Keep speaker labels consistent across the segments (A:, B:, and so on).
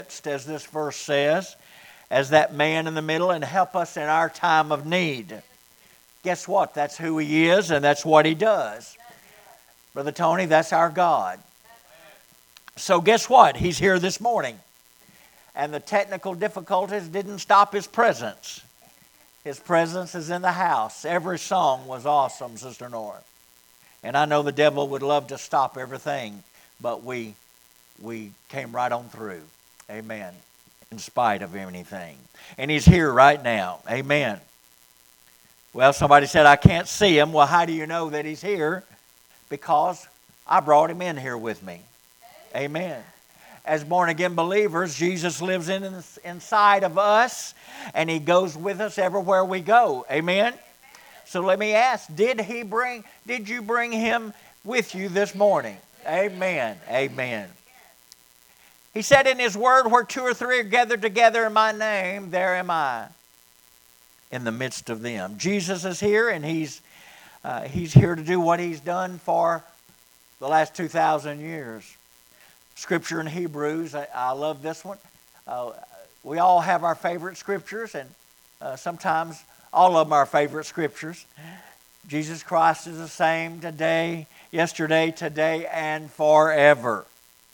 A: as this verse says, as that man in the middle and help us in our time of need. Guess what? That's who He is and that's what He does. Brother Tony, that's our God. So guess what? He's here this morning. And the technical difficulties didn't stop His presence. His presence is in the house. Every song was awesome, Sister Nora. And I know the devil would love to stop everything, but we came right on through. Amen. In spite of anything. And He's here right now. Amen. Well, somebody said, I can't see Him. Well, how do you know that He's here? Because I brought Him in here with me. Amen. As born-again believers, Jesus lives inside of us, and He goes with us everywhere we go. Amen? So let me ask, did you bring Him with you this morning? Amen. Amen. He said in His Word, where two or three are gathered together in My name, there am I in the midst of them. Jesus is here, and He's here to do what He's done for the last 2,000 years. Scripture in Hebrews, I love this one. We all have our favorite scriptures, and sometimes all of them are favorite scriptures. Jesus Christ is the same today, yesterday, today, and forever.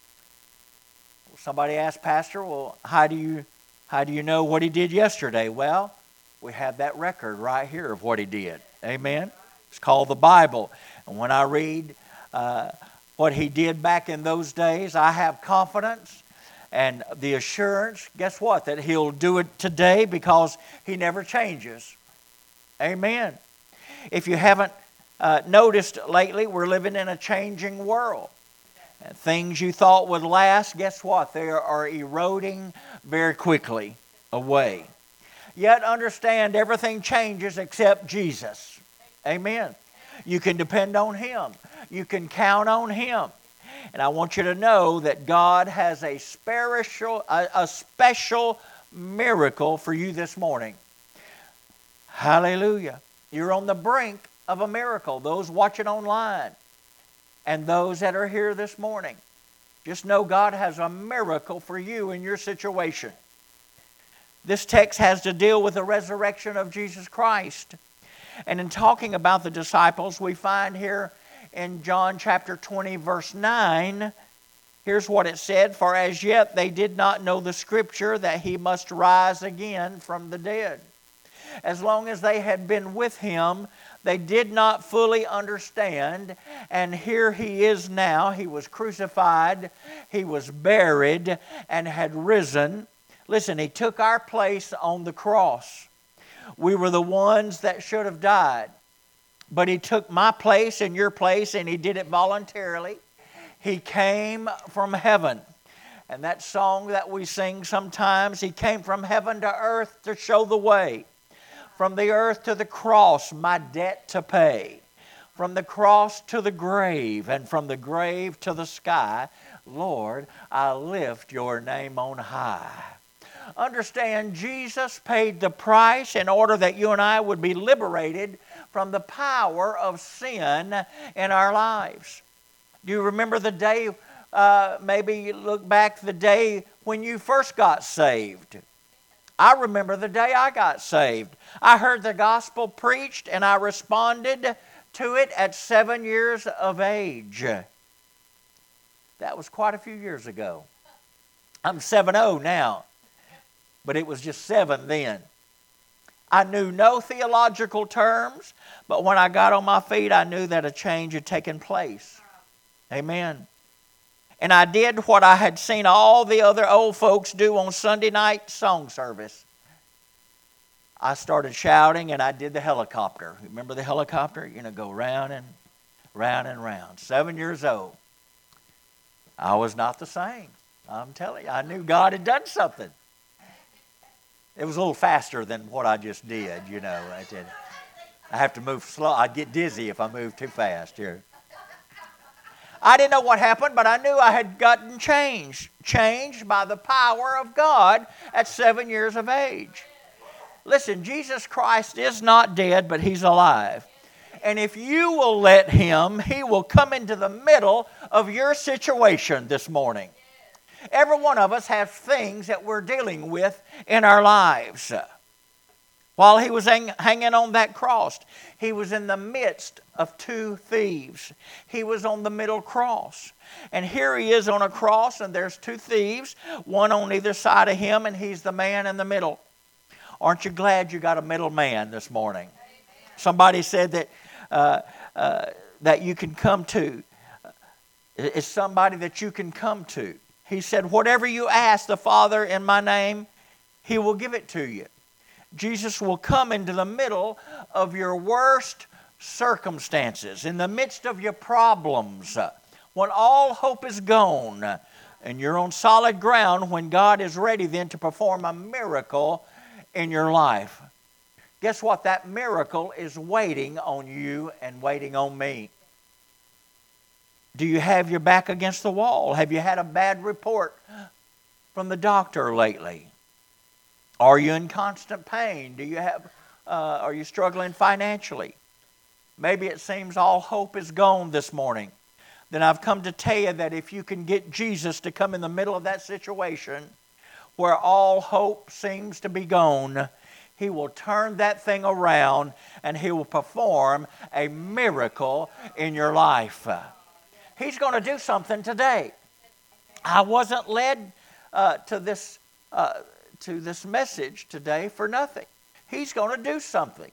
A: Somebody asked, Pastor, well, how do you know what He did yesterday? Well, we have that record right here of what He did. Amen? It's called the Bible. And when I read what He did back in those days, I have confidence and the assurance, guess what, that He'll do it today because He never changes. Amen. If you haven't noticed lately, we're living in a changing world. And things you thought would last, guess what? They are eroding very quickly away. Yet understand everything changes except Jesus. Amen. You can depend on Him. You can count on Him. And I want you to know that God has a special miracle for you this morning. Hallelujah. You're on the brink of a miracle. Those watching online and those that are here this morning. Just know God has a miracle for you in your situation. This text has to deal with the resurrection of Jesus Christ. And in talking about the disciples, we find here in John chapter 20, verse 9, here's what it said, for as yet they did not know the scripture that He must rise again from the dead. As long as they had been with Him, they did not fully understand, and here He is now. He was crucified, He was buried, and had risen. Listen, He took our place on the cross. We were the ones that should have died. But He took my place and your place, and He did it voluntarily. He came from heaven. And that song that we sing sometimes, He came from heaven to earth to show the way. From the earth to the cross, my debt to pay. From the cross to the grave, and from the grave to the sky, Lord, I lift Your name on high. Understand, Jesus paid the price in order that you and I would be liberated from the power of sin in our lives. Do you remember the day, maybe you look back the day when you first got saved? I remember the day I got saved. I heard the gospel preached and I responded to it at 7 years of age. That was quite a few years ago. I'm 70 now, but it was just 7 then. I knew no theological terms, but when I got on my feet, I knew that a change had taken place. Amen. And I did what I had seen all the other old folks do on Sunday night song service. I started shouting and I did the helicopter. Remember the helicopter? Go round and round and round. 7 years old. I was not the same. I'm telling you, I knew God had done something. It was a little faster than what I just did, I have to move slow. I'd get dizzy if I moved too fast here. I didn't know what happened, but I knew I had gotten changed. Changed by the power of God at 7 years of age. Listen, Jesus Christ is not dead, but He's alive. And if you will let Him, He will come into the middle of your situation this morning. Every one of us has things that we're dealing with in our lives. While he was hanging on that cross, he was in the midst of two thieves. He was on the middle cross. And here he is on a cross, and there's two thieves, one on either side of him, and he's the man in the middle. Aren't you glad you got a middle man this morning? Amen. Somebody said that you can come to. It's somebody that you can come to. He said, whatever you ask the Father in my name, he will give it to you. Jesus will come into the middle of your worst circumstances, in the midst of your problems, when all hope is gone, and you're on solid ground, when God is ready then to perform a miracle in your life. Guess what? That miracle is waiting on you and waiting on me. Do you have your back against the wall? Have you had a bad report from the doctor lately? Are you in constant pain? Are you struggling financially? Maybe it seems all hope is gone this morning. Then I've come to tell you that if you can get Jesus to come in the middle of that situation where all hope seems to be gone, he will turn that thing around and he will perform a miracle in your life. He's going to do something today. I wasn't led to this message today for nothing. He's going to do something.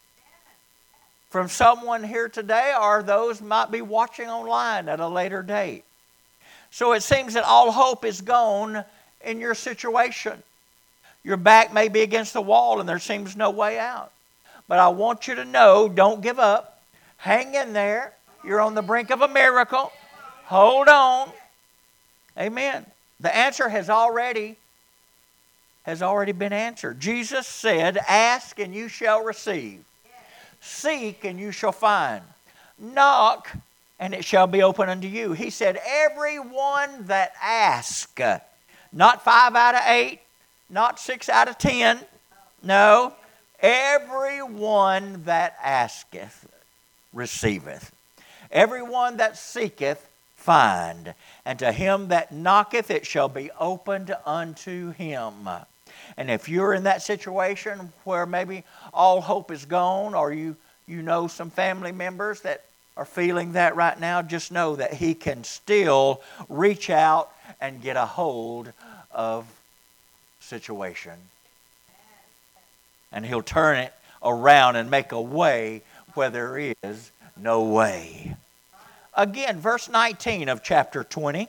A: From someone here today, or those might be watching online at a later date. So it seems that all hope is gone in your situation. Your back may be against the wall and there seems no way out. But I want you to know, don't give up. Hang in there. You're on the brink of a miracle. Hold on. Amen. The answer has already been answered. Jesus said, ask and you shall receive. Seek and you shall find. Knock and it shall be open unto you. He said, everyone that asks, not 5 out of 8, not 6 out of 10. No, everyone that asketh receiveth. Everyone that seeketh find. And to him that knocketh it shall be opened unto him. And if you're in that situation where maybe all hope is gone, or you know some family members that are feeling that right now, just know that he can still reach out and get a hold of situation. And he'll turn it around and make a way where there is no way. Again, verse 19 of chapter 20.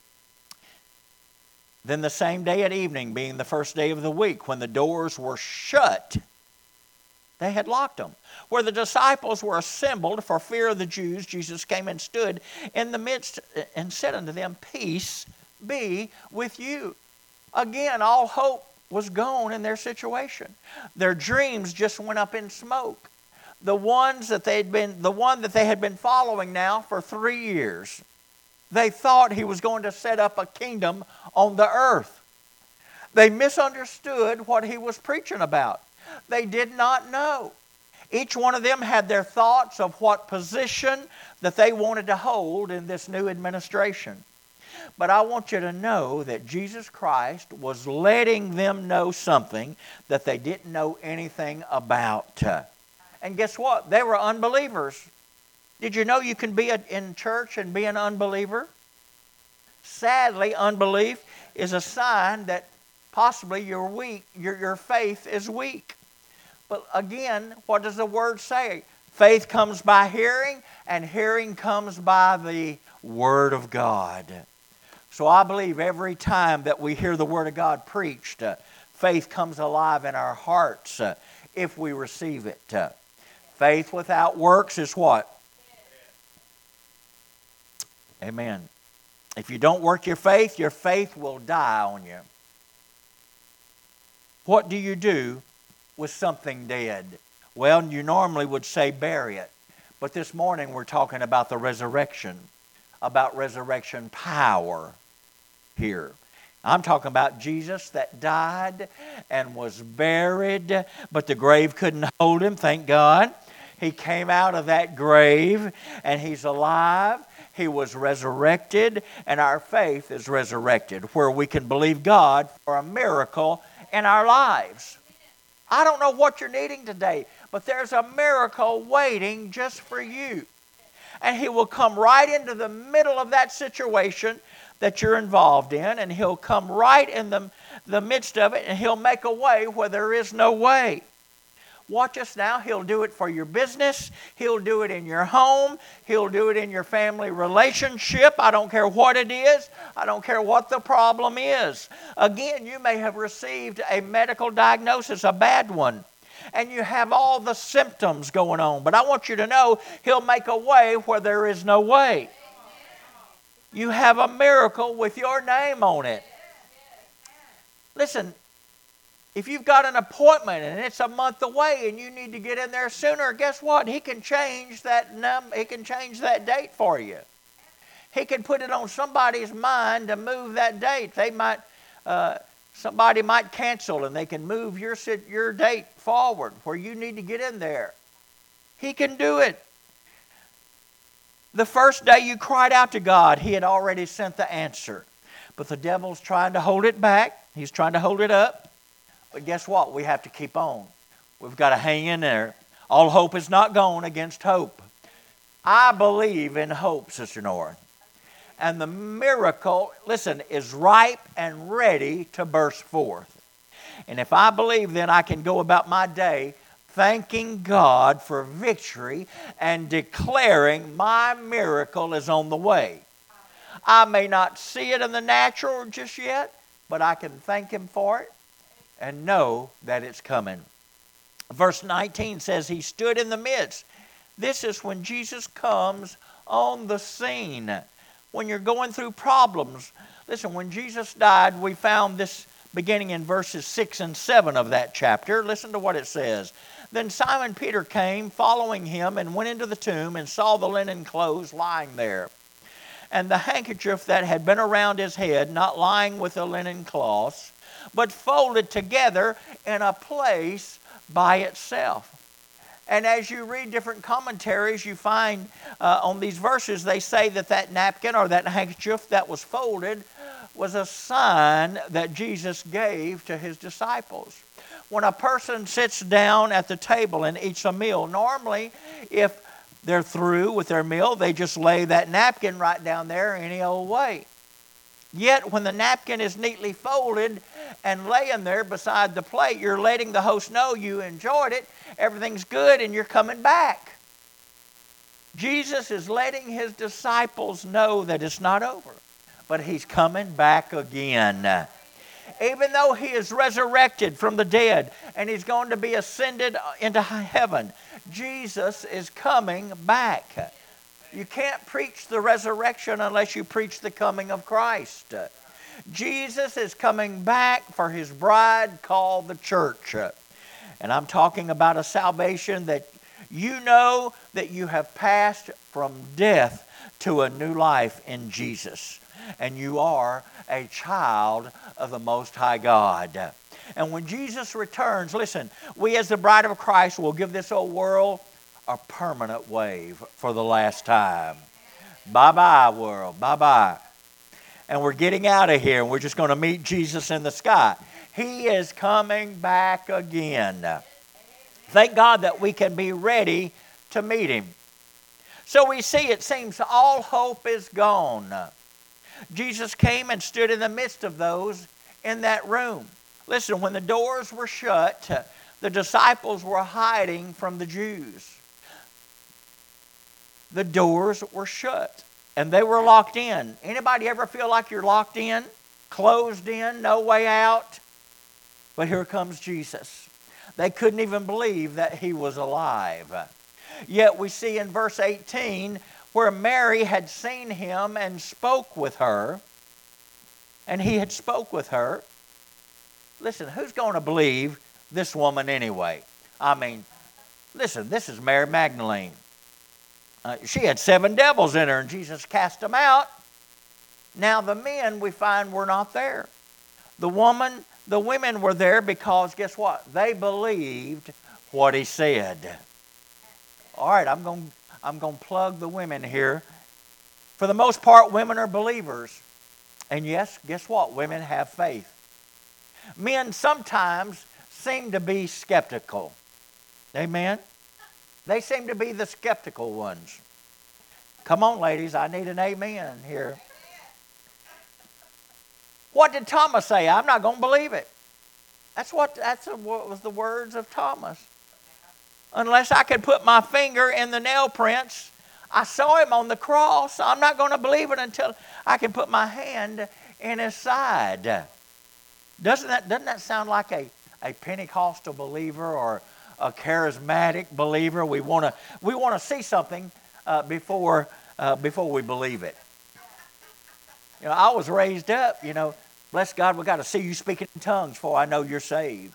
A: Then the same day at evening, being the first day of the week, when the doors were shut, they had locked them, where the disciples were assembled for fear of the Jews, Jesus came and stood in the midst and said unto them, peace be with you. Again, all hope was gone in their situation. Their dreams just went up in smoke. The one that they had been following now for 3 years. They thought he was going to set up a kingdom on the earth. They misunderstood what he was preaching about. They did not know. Each one of them had their thoughts of what position that they wanted to hold in this new administration. But I want you to know that Jesus Christ was letting them know something that they didn't know anything about. And guess what? They were unbelievers. Did you know you can be in church and be an unbeliever? Sadly, unbelief is a sign that possibly you're weak. Your faith is weak. But again, what does the Word say? Faith comes by hearing, and hearing comes by the Word of God. So I believe every time that we hear the Word of God preached, faith comes alive in our hearts if we receive it. Faith without works is what? Amen. If you don't work your faith will die on you. What do you do with something dead? Well, you normally would say bury it. But this morning we're talking about the resurrection, about resurrection power here. I'm talking about Jesus that died and was buried, but the grave couldn't hold him, thank God. He came out of that grave and he's alive. He was resurrected, and our faith is resurrected, where we can believe God for a miracle in our lives. I don't know what you're needing today, but there's a miracle waiting just for you. And He will come right into the middle of that situation that you're involved in, and He'll come right in the midst of it, and He'll make a way where there is no way. Watch us now. He'll do it for your business. He'll do it in your home. He'll do it in your family relationship. I don't care what it is. I don't care what the problem is. Again, you may have received a medical diagnosis, a bad one, and you have all the symptoms going on. But I want you to know He'll make a way where there is no way. You have a miracle with your name on it. Listen, if you've got an appointment and it's a month away and you need to get in there sooner, guess what? He can change that He can change that date for you. He can put it on somebody's mind to move that date. Somebody might cancel and they can move your date forward where you need to get in there. He can do it. The first day you cried out to God, He had already sent the answer. But the devil's trying to hold it back. He's trying to hold it up. But guess what? We have to keep on. We've got to hang in there. All hope is not gone against hope. I believe in hope, Sister Nora. And the miracle, listen, is ripe and ready to burst forth. And if I believe, then I can go about my day thanking God for victory and declaring my miracle is on the way. I may not see it in the natural just yet, but I can thank Him for it and know that it's coming. Verse 19 says He stood in the midst. This is when Jesus comes on the scene. When you're going through problems. Listen, when Jesus died, we found this beginning in verses 6 and 7 of that chapter. Listen to what it says. Then Simon Peter came, following Him, and went into the tomb and saw the linen clothes lying there, and the handkerchief that had been around His head, not lying with the linen cloths, but folded together in a place by itself. And as you read different commentaries, you find on these verses, they say that napkin or that handkerchief that was folded was a sign that Jesus gave to His disciples. When a person sits down at the table and eats a meal, normally if they're through with their meal, they just lay that napkin right down there any old way. Yet when the napkin is neatly folded and laying there beside the plate, you're letting the host know you enjoyed it, everything's good, and you're coming back. Jesus is letting His disciples know that it's not over, but He's coming back again. Even though He is resurrected from the dead and He's going to be ascended into heaven, Jesus is coming back. You can't preach the resurrection unless you preach the coming of Christ. Jesus is coming back for His bride called the church. And I'm talking about a salvation that you know that you have passed from death to a new life in Jesus. And you are a child of the Most High God. And when Jesus returns, listen, we as the bride of Christ will give this old world a permanent wave for the last time. Bye-bye, world. Bye-bye. And we're getting out of here, and we're just going to meet Jesus in the sky. He is coming back again. Thank God that we can be ready to meet Him. So we see it seems all hope is gone. Jesus came and stood in the midst of those in that room. Listen, when the doors were shut, the disciples were hiding from the Jews. The doors were shut and they were locked in. Anybody ever feel like you're locked in, closed in, no way out? But here comes Jesus. They couldn't even believe that He was alive. Yet we see in verse 18 where Mary had seen Him and spoke with her, and He had spoke with her. Listen, who's going to believe this woman anyway? I mean, listen, this is Mary Magdalene. She had 7 devils in her, and Jesus cast them out. Now the men, we find, were not there. The women were there because, guess what? They believed what He said. All right, I'm going to plug the women here For the most part, women are believers. And yes, guess what? Women have faith. Men sometimes seem to be skeptical. Amen? They seem to be the skeptical ones. Come on, ladies, I need an amen here. What did Thomas say? I'm not going to believe it. That's what was the words of Thomas. Unless I could put my finger in the nail prints, I saw him on the cross. I'm not going to believe it until I can put my hand in his side. Doesn't that sound like a Pentecostal believer or a charismatic believer? We want to see something before we believe it. You know, I was raised up, bless God, we got to see you speaking in tongues before I know you're saved,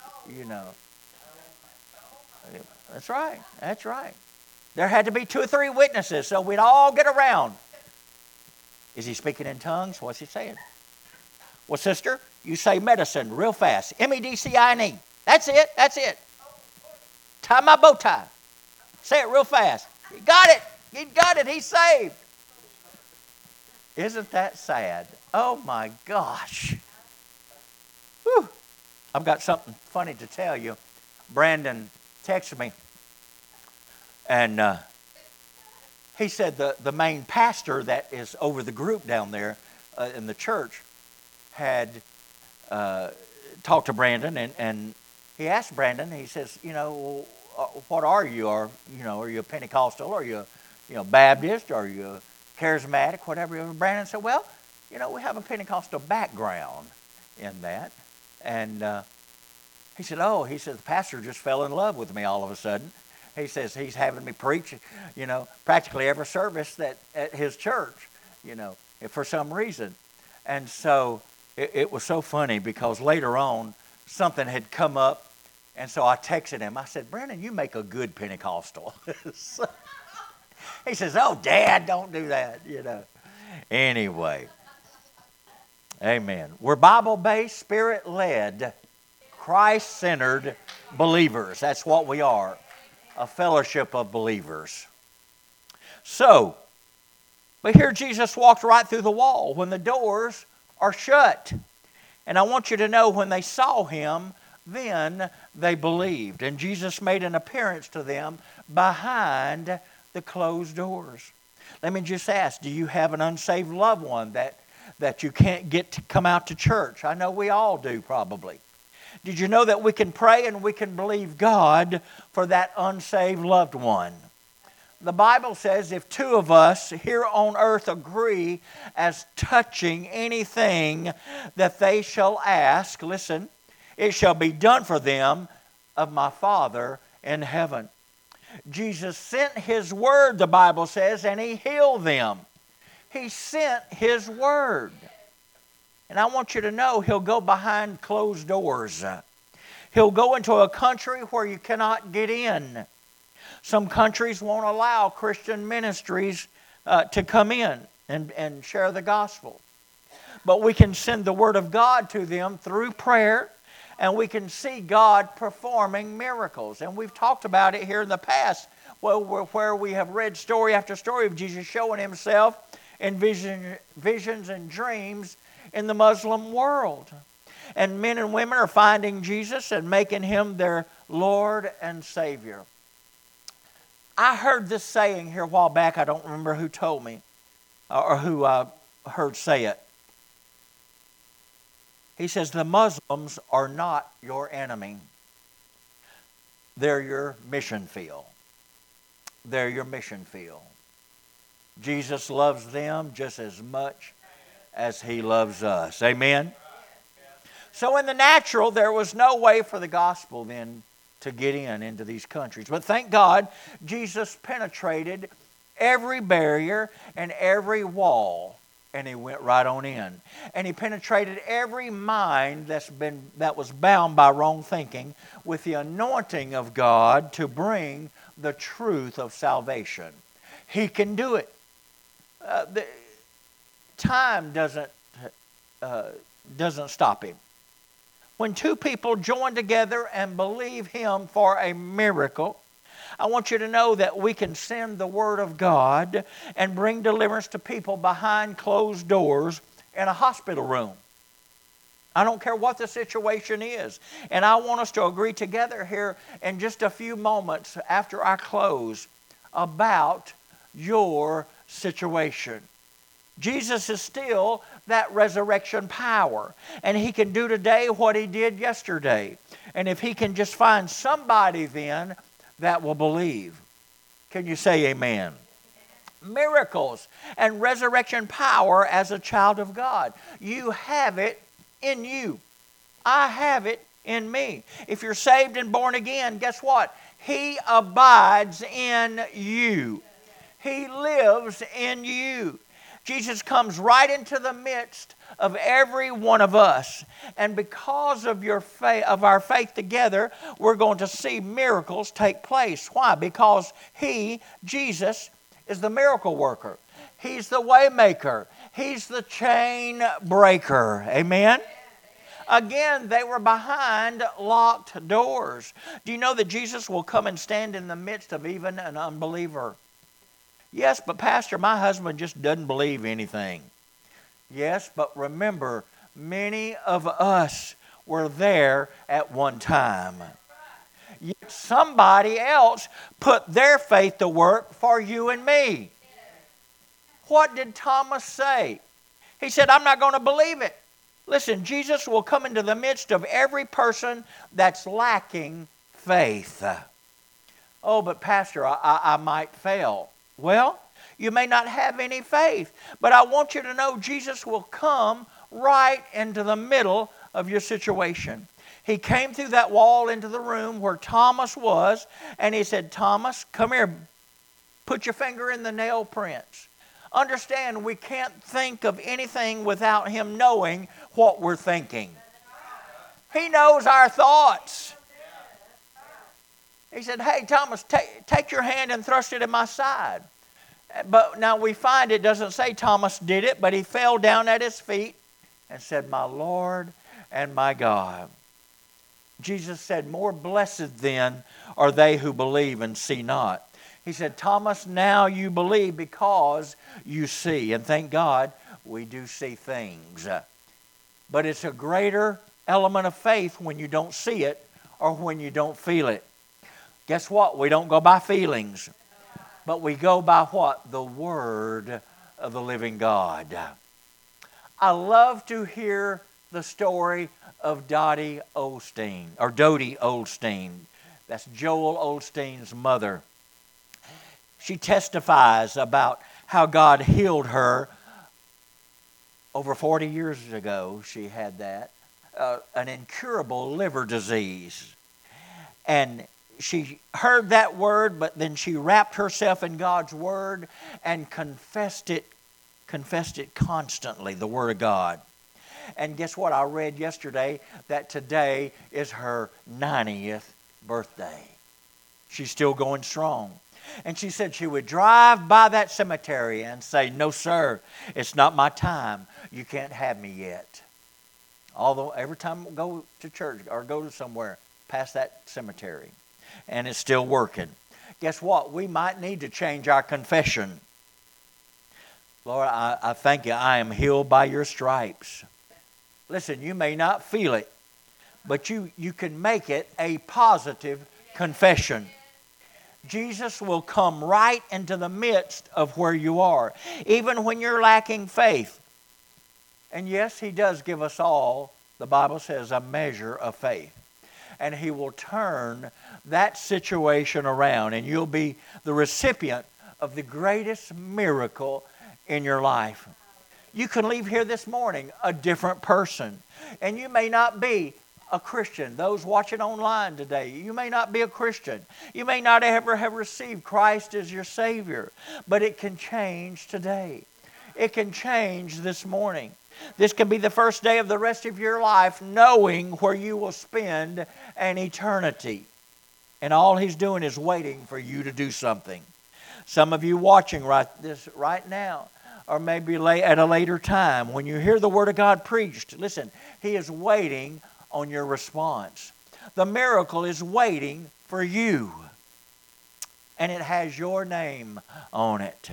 A: That's right. That's right. There had to be 2 or 3 witnesses so we'd all get around. Is he speaking in tongues? What's he saying? Well, sister, you say medicine real fast. M-E-D-C-I-N-E. That's it. That's it. Tie my bow tie. Say it real fast. You got it. You got it. He's saved. Isn't that sad? Oh, my gosh. Whew. I've got something funny to tell you. Brandon texted me, and he said the main pastor that is over the group down there in the church had talked to Brandon, and he asked Brandon, he says, what are you? Are you a Pentecostal? Are you Baptist? Are you charismatic? Whatever. And Brandon said, well, we have a Pentecostal background in that. And he said, the pastor just fell in love with me all of a sudden. He says he's having me preach, practically every service at his church, for some reason. And so it was so funny because later on something had come up, and so I texted him. I said, Brandon, you make a good Pentecostal. He says, oh, Dad, don't do that, Anyway, amen. We're Bible-based, Spirit-led, Christ-centered believers. That's what we are, a fellowship of believers. So, but here Jesus walked right through the wall when the doors are shut. And I want you to know when they saw him, then they believed. And Jesus made an appearance to them behind the closed doors. Let me just ask, do you have an unsaved loved one that you can't get to come out to church? I know we all do probably. Did you know that we can pray and we can believe God for that unsaved loved one? The Bible says if 2 of us here on earth agree as touching anything that they shall ask, listen, it shall be done for them of my Father in heaven. Jesus sent His word, the Bible says, and He healed them. He sent His word. And I want you to know He'll go behind closed doors. He'll go into a country where you cannot get in. Some countries won't allow Christian ministries to come in and share the gospel. But we can send the word of God to them through prayer, and we can see God performing miracles. And we've talked about it here in the past, where we have read story after story of Jesus showing Himself in visions and dreams in the Muslim world. And men and women are finding Jesus and making Him their Lord and Savior. I heard this saying here a while back. I don't remember who told me or who I heard say it. He says, the Muslims are not your enemy. They're your mission field. They're your mission field. Jesus loves them just as much as He loves us. Amen? So in the natural, there was no way for the gospel then to get into these countries. But thank God, Jesus penetrated every barrier and every wall, and He went right on in. And He penetrated every mind that was bound by wrong thinking with the anointing of God to bring the truth of salvation. He can do it. The time doesn't stop Him. When 2 people join together and believe Him for a miracle, I want you to know that we can send the Word of God and bring deliverance to people behind closed doors in a hospital room. I don't care what the situation is. And I want us to agree together here in just a few moments after I close about your situation. Jesus is still that resurrection power. And He can do today what He did yesterday. And if He can just find somebody then that will believe. Can you say amen? Miracles and resurrection power as a child of God. You have it in you. I have it in me. If you're saved and born again, guess what? He abides in you. He lives in you. Jesus comes right into the midst of every one of us. And because of your faith, of our faith together, we're going to see miracles take place. Why? Because He, Jesus, is the miracle worker. He's the way maker. He's the chain breaker. Amen? Again, they were behind locked doors. Do you know that Jesus will come and stand in the midst of even an unbeliever? Yes, but Pastor, my husband just doesn't believe anything. Yes, but remember, many of us were there at one time. Yet somebody else put their faith to work for you and me. What did Thomas say? He said, I'm not going to believe it. Listen, Jesus will come into the midst of every person that's lacking faith. Oh, but Pastor, I might fail. Well, you may not have any faith, but I want you to know Jesus will come right into the middle of your situation. He came through that wall into the room where Thomas was, and He said, Thomas, come here, put your finger in the nail prints. Understand, we can't think of anything without Him knowing what we're thinking. He knows our thoughts. He said, hey, Thomas, take your hand and thrust it in my side. But now we find it doesn't say Thomas did it, but he fell down at His feet and said, my Lord and my God. Jesus said, more blessed then are they who believe and see not. He said, Thomas, now you believe because you see. And thank God we do see things. But it's a greater element of faith when you don't see it or when you don't feel it. Guess what? We don't go by feelings, but we go by what? The Word of the living God. I love to hear the story of Dottie Osteen, or Dodie Osteen. That's Joel Osteen's mother. She testifies about how God healed her. Over 40 years ago, she had that, an incurable liver disease. And she heard that word, but then she wrapped herself in God's Word and confessed it constantly, the Word of God. And guess what? I read yesterday that today is her 90th birthday. She's still going strong. And she said she would drive by that cemetery and say, no, sir, it's not my time. You can't have me yet. Although every time we go to church or go to somewhere past that cemetery, and it's still working. Guess what? We might need to change our confession. Lord, I thank you. I am healed by your stripes. Listen, you may not feel it, but you can make it a positive confession. Jesus will come right into the midst of where you are, even when you're lacking faith. And yes, He does give us all, the Bible says, a measure of faith. And He will turn that situation around, and you'll be the recipient of the greatest miracle in your life. You can leave here this morning a different person. And you may not be a Christian. Those watching online today, you may not be a Christian. You may not ever have received Christ as your Savior. But it can change today. It can change this morning. This can be the first day of the rest of your life knowing where you will spend an eternity. And all He's doing is waiting for you to do something. Some of you watching right now, or maybe at a later time, when you hear the Word of God preached, listen, He is waiting on your response. The miracle is waiting for you. and it has your name on it.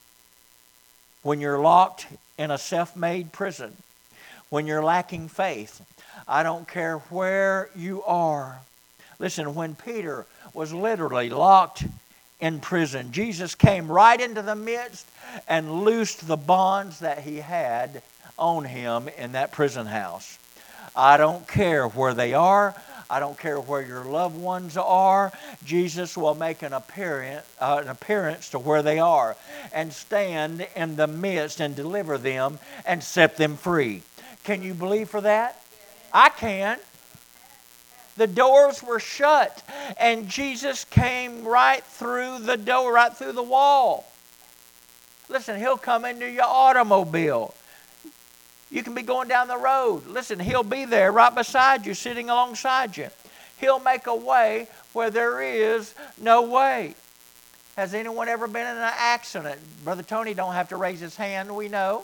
A: When you're locked in a self-made prison, when you're lacking faith, I don't care where you are. Listen, when Peter was literally locked in prison, Jesus came right into the midst and loosed the bonds that he had on him in that prison house. I don't care where they are. I don't care where your loved ones are. Jesus will make an appearance to where they are and stand in the midst and deliver them and set them free. Can you believe for that? I can. The doors were shut, and Jesus came right through the door, right through the wall. Listen, He'll come into your automobile. You can be going down the road. Listen, He'll be there right beside you, sitting alongside you. He'll make a way where there is no way. Has anyone ever been in an accident? Brother Tony don't have to raise his hand, we know.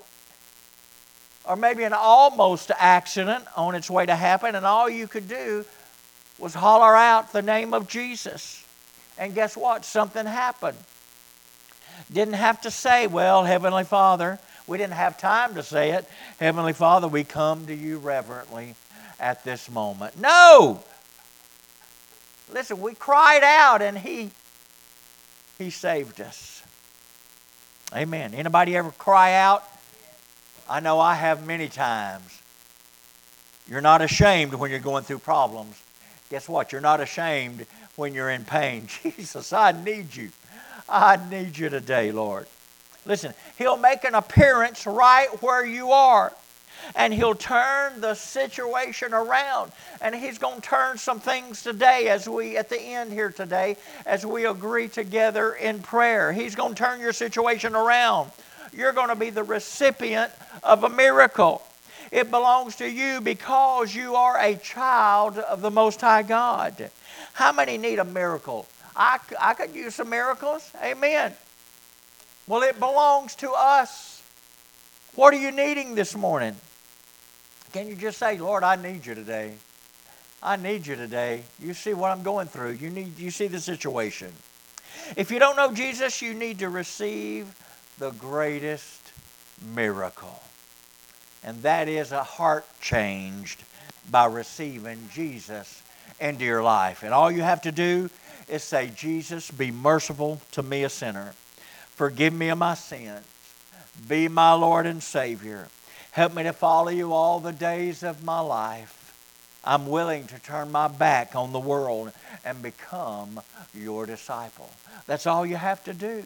A: Or maybe an almost accident on its way to happen, and all you could do was holler out the name of Jesus. And guess what? Something happened. Didn't have to say, well, Heavenly Father. We didn't have time to say it. Heavenly Father, we come to you reverently at this moment. No! Listen, we cried out and He saved us. Amen. Anybody ever cry out? I know I have many times. You're not ashamed when you're going through problems. Guess what? You're not ashamed when you're in pain. Jesus, I need you. I need you today, Lord. Listen, He'll make an appearance right where you are. And He'll turn the situation around. And He's going to turn some things today at the end here today, as we agree together in prayer. He's going to turn your situation around. You're going to be the recipient of a miracle. It belongs to you because you are a child of the Most High God. How many need a miracle? I could use some miracles. Amen. Well, it belongs to us. What are you needing this morning? Can you just say, Lord, I need you today. I need you today. You see what I'm going through. You see the situation. If you don't know Jesus, you need to receive the greatest miracle. And that is a heart changed by receiving Jesus into your life. And all you have to do is say, Jesus, be merciful to me, a sinner. Forgive me of my sins. Be my Lord and Savior. Help me to follow you all the days of my life. I'm willing to turn my back on the world and become your disciple. That's all you have to do.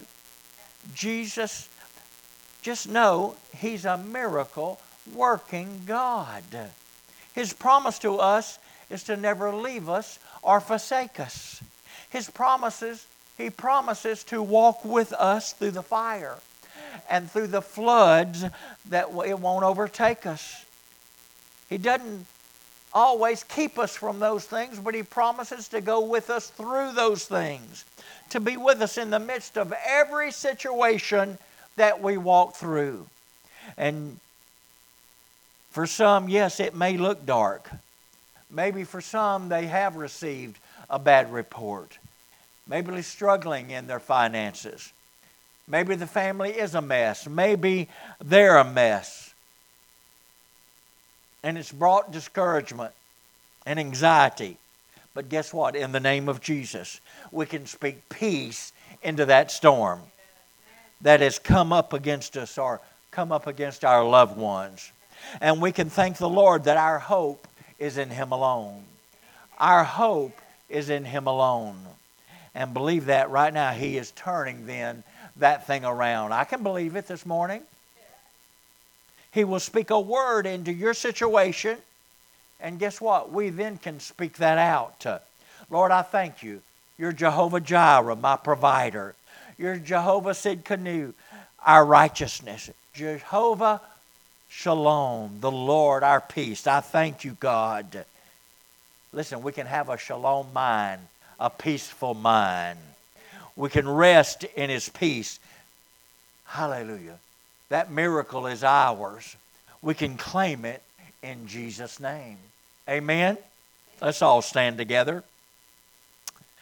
A: Jesus, just know He's a miracle working God. His promise to us is to never leave us or forsake us. His promises, He promises to walk with us through the fire and through the floods, that it won't overtake us. He doesn't always keep us from those things, but He promises to go with us through those things, to be with us in the midst of every situation that we walk through. And for some, yes, it may look dark. Maybe for some, they have received a bad report. Maybe they're struggling in their finances. Maybe the family is a mess. Maybe they're a mess. And it's brought discouragement and anxiety. But guess what? In the name of Jesus, we can speak peace into that storm that has come up against us or come up against our loved ones. And we can thank the Lord that our hope is in Him alone. Our hope is in Him alone. And believe that right now He is turning then that thing around. I can believe it this morning. He will speak a word into your situation. And guess what? We then can speak that out. Lord, I thank you. You're Jehovah Jireh, my provider. You're Jehovah Sidkenu, our righteousness. Jehovah Shalom, the Lord, our peace. I thank you, God. Listen, we can have a shalom mind, a peaceful mind. We can rest in His peace. Hallelujah. That miracle is ours. We can claim it in Jesus' name. Amen. Let's all stand together.